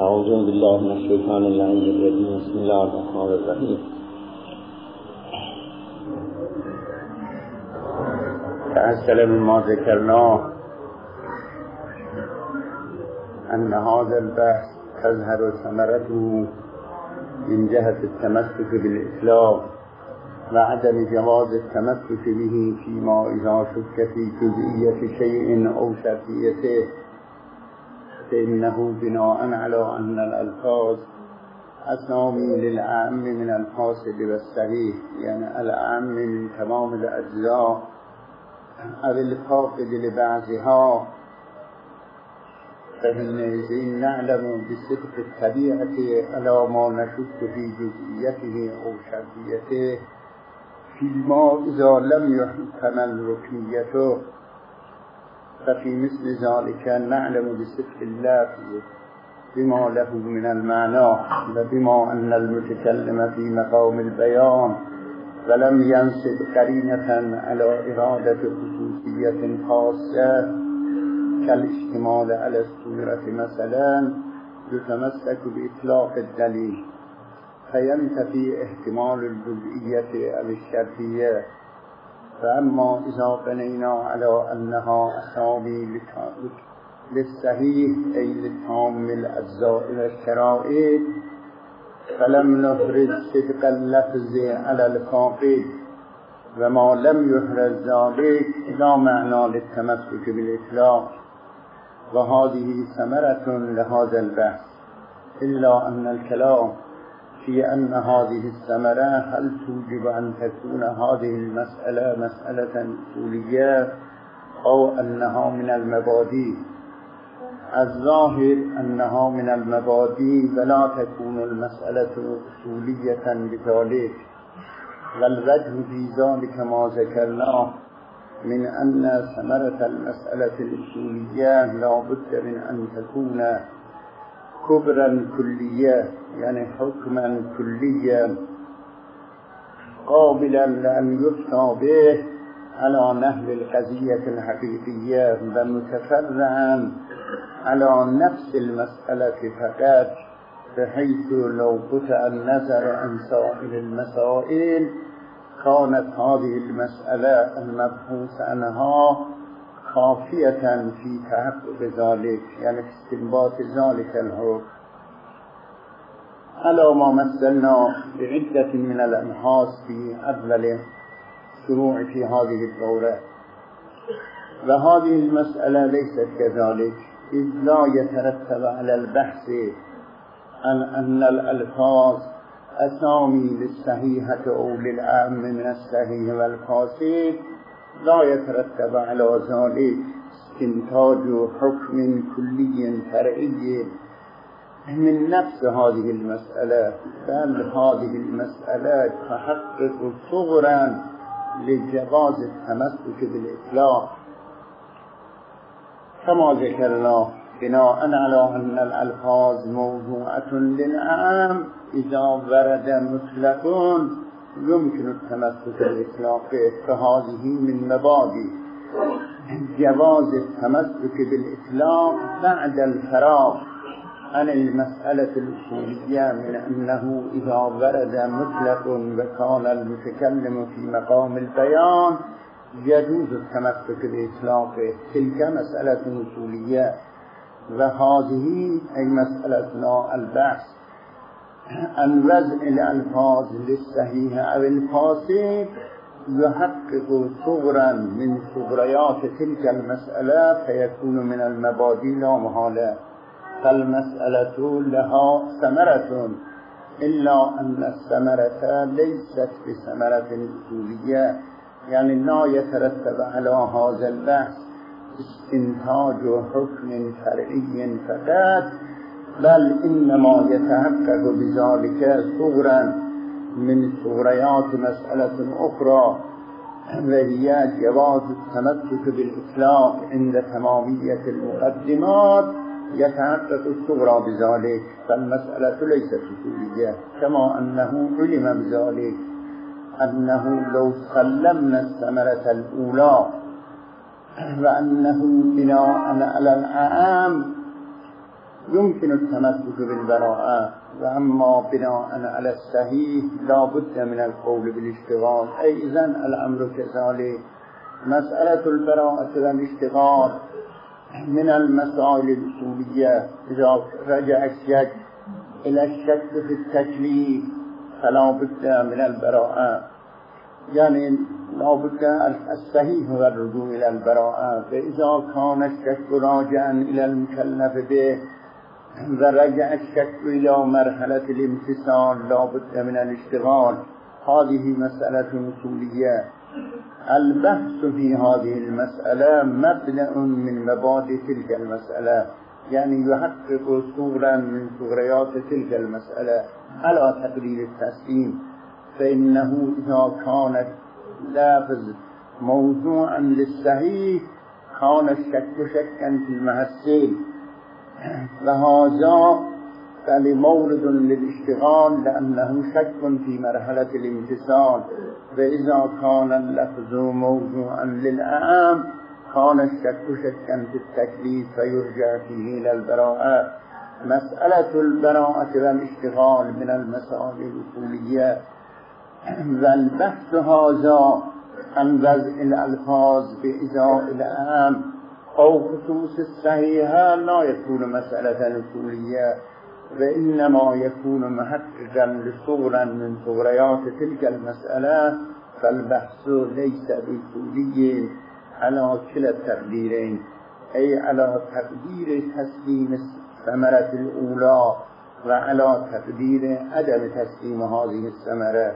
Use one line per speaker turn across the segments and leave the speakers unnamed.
اعوذ بالله من الشیطان اللعین الرجیم. بسم الله الرحمن الرحیم. تحصل مما ذکرناه ان هذا البحث تظهر ثمرته من جهة التمسك بالإسلام وعدم جواز التمسك به فيما إذا شك في جزئية شيء أو شرطيته، فإنه بناء على أن الألفاظ أسامي للأعم من الفاسد والصحيح، يعني الأعم من تمام الأجزاء أو الفاقد لبعضها، فحينئذ نعلم بصدق الطبيعة على ما نشك في جزئيته أو شرطيته فيما إذا لم يحتمل ركنيته، ففي مثل ذلك نعلم بصدق اللفظ بما له من المعنى، وبما أن المتكلم في مقام البيان ولم ينصب قرينة على إرادة خصوصية خاصة كالاشتمال على الصورة مثلا يتمسك بإطلاق الدليل فينتفي احتمال الجزئية أو الشرطية. فأما إذا بنينا على أنها أسامي للصحيح أي لتام الأجزاء والشرائط فلم نفرض صدق اللفظ على الفاقد، وما لم يحرز ذلك لا معنى للتمسك بالإطلاق، وهذه ثمرة لهذا البحث، إلا أن الكلام في أن هذه الثمرة هل توجب أن تكون هذه المسألة مسألة أصولية أو أنها من المبادئ. الظاهر أنها من المبادئ ولا تكون المسألة أصولية بذلك، والوجه في ذلك ما ذكرناه من أن ثمرة المسألة الأصولية لا بد من أن تكون كبرا كلية، يعني حكما كليا قابلا لأن يفتى به على نحو القضية الحقيقية ومتفرعا على نفس المسألة فقط، بحيث لو قطع النظر عن سائر المسائل كانت هذه المسألة المبحوث عنها كافية في تحقق ذلك، يعني في استنباط ذلك الحكم، على ما مثلنا بعدة من الأبحاث في أول شروع في هذه الدورة. وهذه المسألة ليست كذلك، إذ لا يترتب على البحث عن أن الألفاظ أسامي للصحيحة أو للأعم من الصحيح والفاسد، لا يترتب على ذلك استنتاج حكم كلي فرعي من نفس هذه المسألة، بل هذه المسألة تحقق صغرا لجواز التمسك بالإطلاق كما ذكرنا، بناء على أن الألفاظ موضوعة للأعم إذا ورد مطلق يمكن التمسك بالإطلاق، فهذه من مبادئ جواز التمسك بالإطلاق بعد الفراغ عن المسألة الأصولية من أنه إذا ورد مطلق وكان المتكلم في مقام البيان يجوز التمسك بالإطلاق، تلك مسألة أصولية، وهذه أي مسألتنا البحث عن وزن الألفاظ للصحيح أو الفاسد يحقق صغرا من صغريات تلك المسألة فيكون من المبادئ لا محالة، فالمسألة لها ثمرة، إلا أن الثمرة ليست بثمرة أصولية، يعني لا يترتب على هذا البحث استنتاج حكم فرعي فقط، بل إنما يتحقق بذلك صغرا من صغريات مسألة أخرى، وهي جواز التمسك بالإطلاق عند تمامية المقدمات، يتحقق الصغرى بذلك، فالمسألة ليست أصولية، كما أنه علم بذلك أنه لو سلمنا الثمرة الأولى وأنه بناء على الأعام
يمكن التمسك بالبراءة، وأما بناء على الصحيح لا بد من القول بالاشتغال. أي إذن الأمر كذلك. مسألة البراءة والاشتغال من المسائل الأصولية. إذا رجع الشك إلى الشك في التكليف فلا بد من البراءة، يعني لا بد الصحيح هو الرجوع إلى البراءة. فإذا كان الشك راجعا إلى المكلف به ورجع الشك إلى مرحلة الامتثال لا بد من الاشتغال. هذه مسألة أصولية. البحث في هذه المسألة مبدأ من مبادئ تلك المسألة، يعني يحقق صورا من صوريات تلك المسألة على تقدير التسليم. فإنه إذا كانت لافظ موضوعا للصحيح كان الشك شكا في المحسن، وهذا فلمورد للاشتغال لأنه شك في مرحلة الامتثال. فإذا كان اللفظ موضوعا للأعام كان الشك شكا في التكليف فيرجع فيه إلى البراءة. مسألة البراءة والاشتغال من المسائل الأصولية. والبحث هذا عن وضع الألفاظ بإزاء الأعام أو خصوص الصحيحة لا يكون مسألة أصولية، وإنما يكون محققا لصورا من صوريات تلك المسألة. فالبحث ليس بأصولي على كلا التقديرين، أي على تقدير تسليم الثمرة الأولى وعلى تقدير عدم تسليم هذه الثمرة.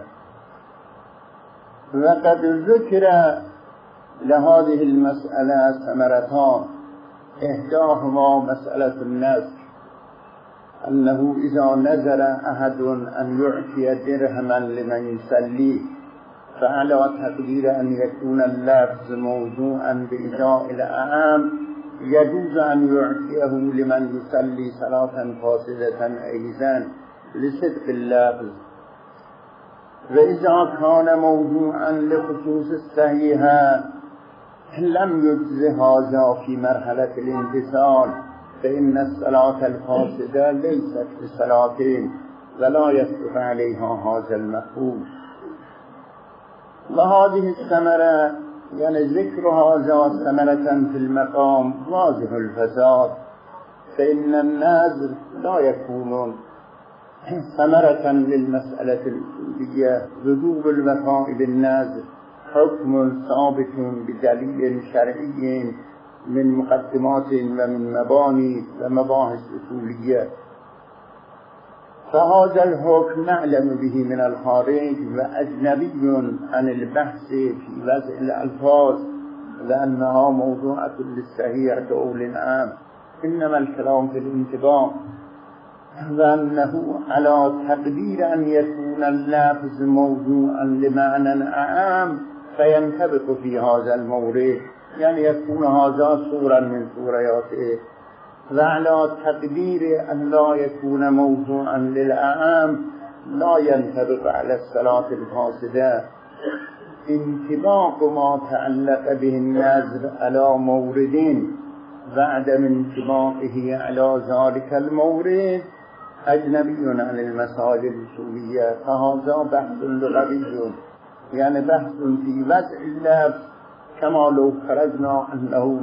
وقد ذكر لهذه المسألة ثمرتان، إحداهما مسألة النذر، أنه إذا نذر أحد أن يعطي درهما لمن يصلي فعلى تقدير أن يكون اللفظ موضوعا بإزاء الأعام يجوز أن يعطيه لمن يصلي صلاة فاسدة أيضا لصدق اللفظ. وإذا كان موضوعا لخصوص الصحيحة لم يجز هذا في مرحلة الامتثال، فإن الصلاة الفاسدة ليست بصلاتين ولا يصدق عليها هذا المفهوم. وهذه الثمرة يعني ذكر هذا ثمرة في المقام واضح الفساد، فإن النذر لا يكون ثمرة للمسألة الأصولية. وجوب الوفاء بالنذر حكم ثابت بدليل شرعي من مقدمات ومن مباني ومباحث أصولية. فهذا الحكم نعلم به من الخارج وأجنبي عن البحث في وضع الألفاظ، لأنها موضوعة للصحيحة أو للعام. إنما الكلام في الانتباه، وأنه على تقدير أن يكون اللفظ موضوعا لمعنى عام فينطبق في هذا المورد، يعني يكون هذا صورا من صورياته. وعلى تقدير أن لا يكون موضوعا للأعام لا ينطبق على الصلاة الفاسدة. انطباق ما تعلق به النذر على مورد وعدم انطباقه على ذلك المورد أجنبي عن المسائل الأصولية. فهذا بحث لغوي، يعني بحث في وضع اللفظ، كما لو فرضنا أنه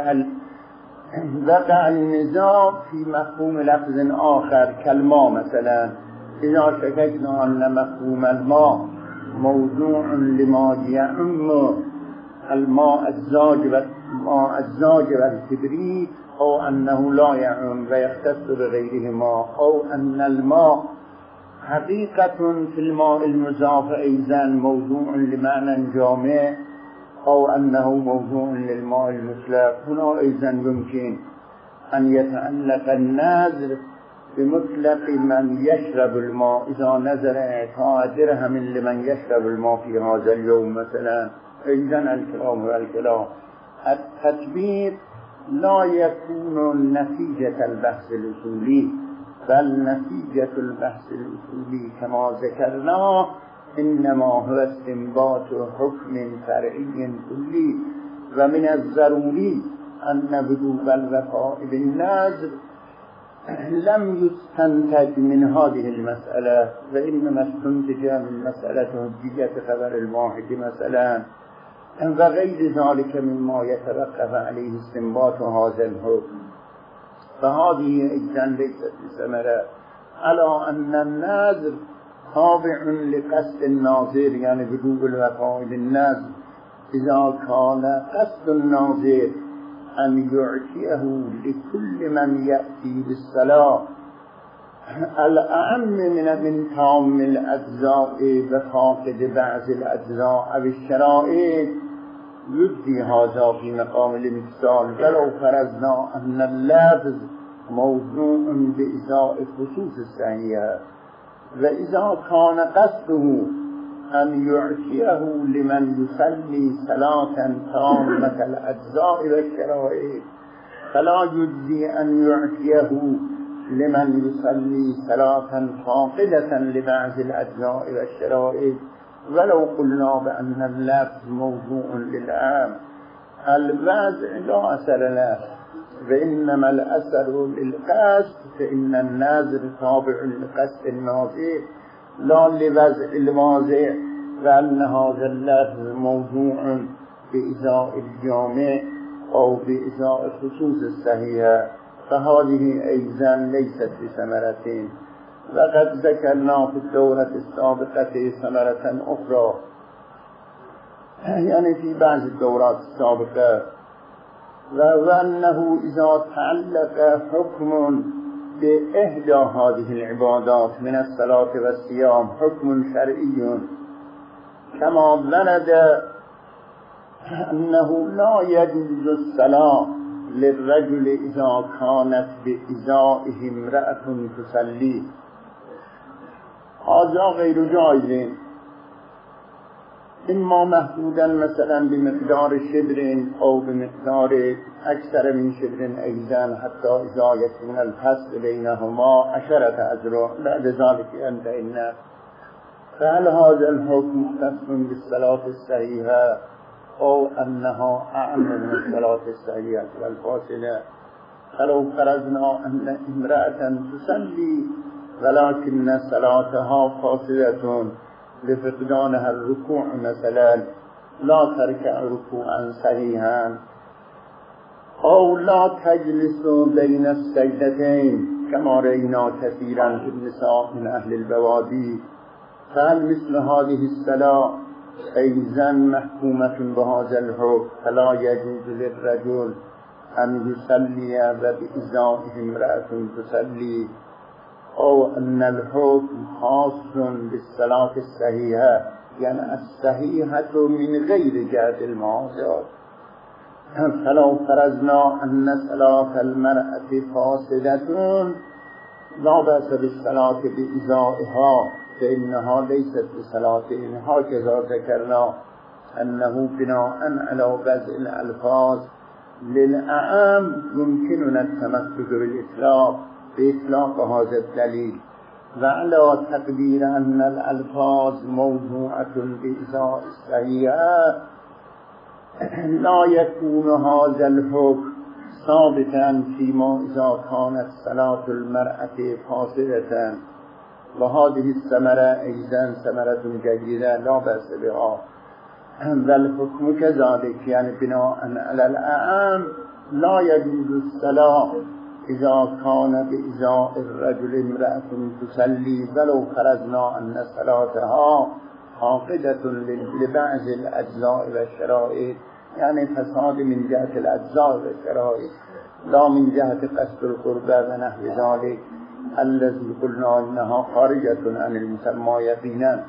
وقع النزاع في مفهوم لفظ آخر كالماء مثلا. إذا شككنا أن مفهوم الماء موضوع لما يعم الماء الزاج والكبريت، أو أنه لا يعم ويختص بغيرهما، أو أن الماء حقيقة في الماء المضاف أيضا موضوع لمعنى جامع، أو أنه موضوع للماء المطلق. هنا أيضا يمكن أن يتعلق النذر بمطلق من يشرب الماء. إذا نذر إعطاء درهم لمن يشرب الماء في هذا اليوم مثلا، أيضا الكلام والكلام. التدبير لا يكون نتيجة البحث الأصولي، بل نتيجة البحث الأصولي كما ذكرنا إنما هو استنباط حكم فرعي كلي. ومن الضروري أن وجوب الوفاء بالنذر لم يستنتج من هذه المسألة، وإنما استنتج من مسألة حجية خبر الواحد مثلا وغير ذلك مما يتوقف عليه استنباط هذا الحكم، فهذه أيضا ليست بثمرة، على أن النذر تابع لقصد الناظر، يعني بلوغ الوفاء للنذر إذا كان قصد الناظر أن يعطيه لكل من يأتي بالصلاة الأعم من تام الأجزاء وفاقد بعض الأجزاء أو الشرائط، يدي هذا في مقام الامتثال، ولو فرضنا أن اللفظ موضوع بإزاء خصوص الصحيحة، وإذا كان قصده أن يعطيه لمن يصلي صلاة تامة الأجزاء والشرائط فلا يجزي أن يعطيه لمن يصلي صلاة فاقدة لبعض الأجزاء والشرائط، ولو قلنا بأن اللفظ موضوع للعام. الوضع لا أثر له، وإنما الأثر للقصد، فإن النذر تابع لقصد الناظر لا لوضع الواضع، وأن هذا اللفظ موضوع بإزاء الجامع أو بإزاء خصوص الصحيحة، فهذه أيضا ليست بثمرة. وقد ذكرنا في الدورة السابقة ثمرة أخرى، يعني في بعض الدورات السابقة، وأنه إذا تعلق حكم بإحدى هذه العبادات من الصلاة والصيام حكم شرعي، كما ورد أنه لا يجوز الصلاة للرجل إذا كانت بإزائه امرأة تصلي، هذا غير جائز، إما محدودا مثلا بمقدار شبر أو بمقدار أكثر من شبر أيضا، حتى إذا يكون الفصل بينهما 10 أذرع، بعد ذلك ينتهي الناس. فهل هذا الحكم مختص بالصلاة الصحيحة أو أنها أعم من الصلاة الصحيحة والفاصلة؟ فلو فرضنا أن امرأة تصلي ولكن صلاتها فاصلة لفقدانها الركوع مثلا، لا تركع ركوعا صحيحا، أو لا تجلس بين السجدتين كما رأينا كثيرا في النساء من أهل البوادي، فهل مثل هذه الصلاة أيضا محكومة بهذا الحكم؟ فلا يجوز للرجل أن يصلي وبإزائه امرأة تصلي، أو أن الحكم خاص بالصلاة الصحيحة، يعني الصحيحة من غير جهة المعاصرة. فلو فرضنا أن صلاة المرأة فاسدة لا بأس بالصلاة بإزائها، فإنها ليست بصلاة. هكذا ذكرنا أنه بناء على وضع الألفاظ للأعام يمكننا التمسك بإطلاق هذا الدليل، وعلى تقدير أن الألفاظ موضوعة بإزاء الصحيحة لا يكون هذا الحكم ثابتا فيما إذا كانت صلاة المرأة فاسدة، وهذه الثمرة أيضا ثمرة جيدة لا بأس بها. والحكم كذلك، يعني بناء على الأعام لا يجوز الصلاة إذا كان بإزاء الرجل امرأة تصلي، ولو فرضنا أن صلاتها عاقدة لبعض الأجزاء والشرائط، يعني فساد من جهة الأجزاء والشرائط لا من جهة قصد القربة ونحو ذلك الذي قلنا إنها خارجة عن المسمى يقينا.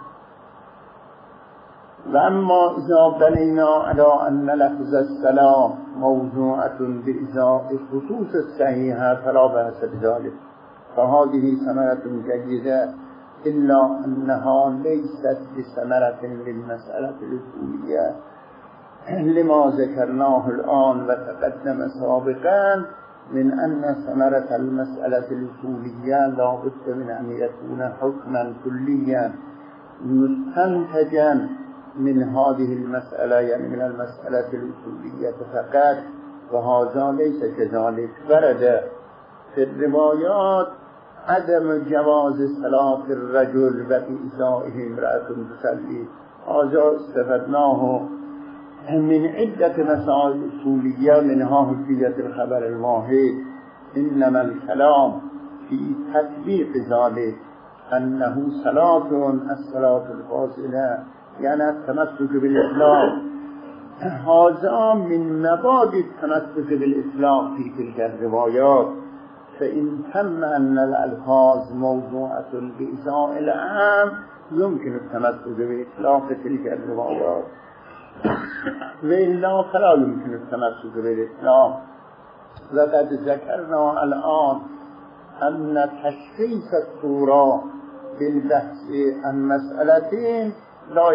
وأما إذا بنينا على أن لفظ الصلاة موضوعة بإزاء خصوص الصحيحة فلا بأس بذلك، فهذه ثمرة جيدة، إلا أنها ليست بثمرة للمسألة الأصولية لما ذكرناه الآن وتقدم سابقا من أن ثمرة المسألة الأصولية لا بد من أن يكون حكما كليا مستنتجا من هذه المسألة، يعني من المسألة الأصولية فقط، وهذا ليس كذلك. ورد في الروايات عدم جواز صلاة الرجل وإيذائه امرأة تصلي. هذا استفدناه من عدة مسائل أصولية، منها حجية الخبر الواحد. إنما الكلام في تطبيق ذلك أنه صلاة الصلاة الفاصلة، يعني التمسك بالإسلام. هذا من مبادئ التمسك بالإسلام في تلك الروايات. فإن تم أن الألفاظ موضوعة بإزاء العام يمكن التمسك بالإسلام في تلك الروايات، وإلا فلا يمكن التمسك بالإسلام. وقد ذكرنا الآن أن تشخيص الصورة بالبحث عن مسألتين لا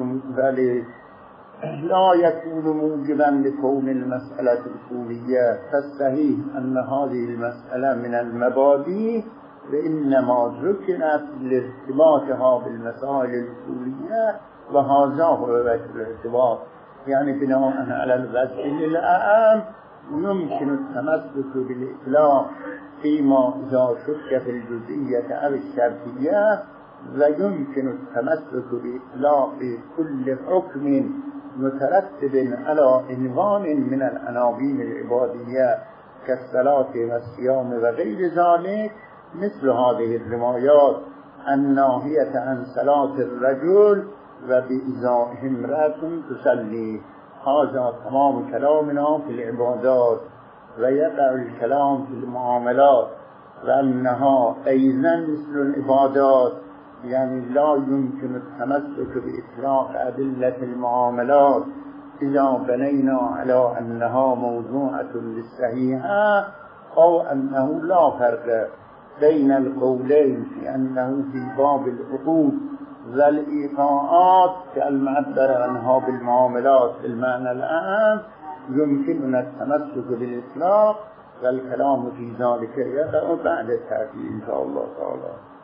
يكون موجبا لكون المسألة الأصولية. فالصحيح أن هذه المسألة من المبادئ، وإنما ذكرت لارتباطها بالمسائل الأصولية، وهذا هو وجه الارتباط. يعني بناء على الوجه الأعم يمكن التمسك بالإسلام فيما إذا شك في الجزئية أو الشرطية، ويمكن التمسك بإطلاق كل حكم مترتب على عنوان من العناوين العبادية كالصلاة والصيام وغير ذلك، مثل هذه الروايات الناهية عن صلاة الرجل وبإيذائه امرأة تصلي. هذا تمام كلامنا في العبادات، ويقع الكلام في المعاملات، وأنها أيضا مثل العبادات، يعني لا يمكن التمسك بإطلاق أدلة المعاملات إذا بنينا على أنها موضوعة للصحيحة، أو أنه لا فرق بين القولين في أنه في باب العقود والإيقاعات كالمعبر عنها بالمعاملات بالمعنى العام يمكننا التمسك بالإطلاق، والكلام في ذلك يقع بعد التأكيد إن شاء الله تعالى.